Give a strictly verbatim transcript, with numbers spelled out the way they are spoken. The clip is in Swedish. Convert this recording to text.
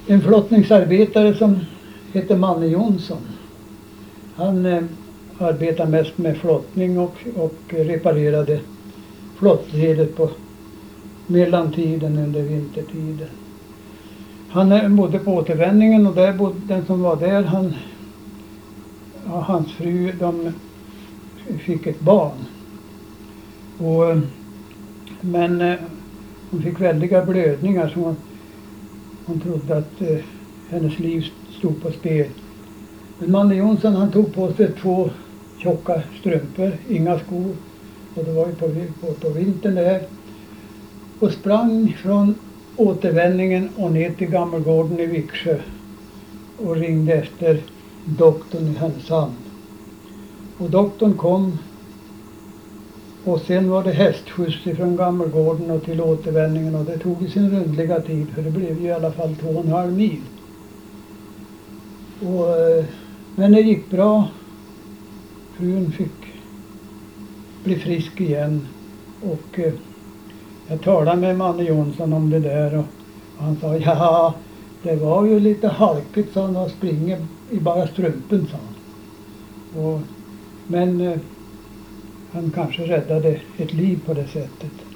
en flottningsarbetare som heter Manne Jonsson. Han eh, arbetade mest med flottning och, och reparerade flottleder på mellantiden under vintertiden. Han eh, bodde på återvändningen och där bodde, den som var där, han, ja, hans fru, de fick ett barn. Och, eh, men eh, hon fick väldiga blödningar så hon, hon trodde att eh, hennes liv stod på spel. Men Manne Jonsson, han tog på sig två tjocka strumpor, inga skor. Och det var ju på, på, på vintern där. Och sprang från återvändningen och ner till Gammelgården i Viksjö. Och ringde efter doktorn i Härnösand. Och doktorn kom. Och sen var det hästskjuts från Gammelgården och till återvändningen. Och det tog i sin rundliga tid, för det blev ju i alla fall två och en halv mil. Och, men det gick bra. Frun fick bli frisk igen. Och eh, jag talade med Manne Jonsson om det där. Och, och han sa, ja, det var ju lite halkigt, sa han, och springer i bara strumpen, sa han. Och, men eh, han kanske räddade ett liv på det sättet.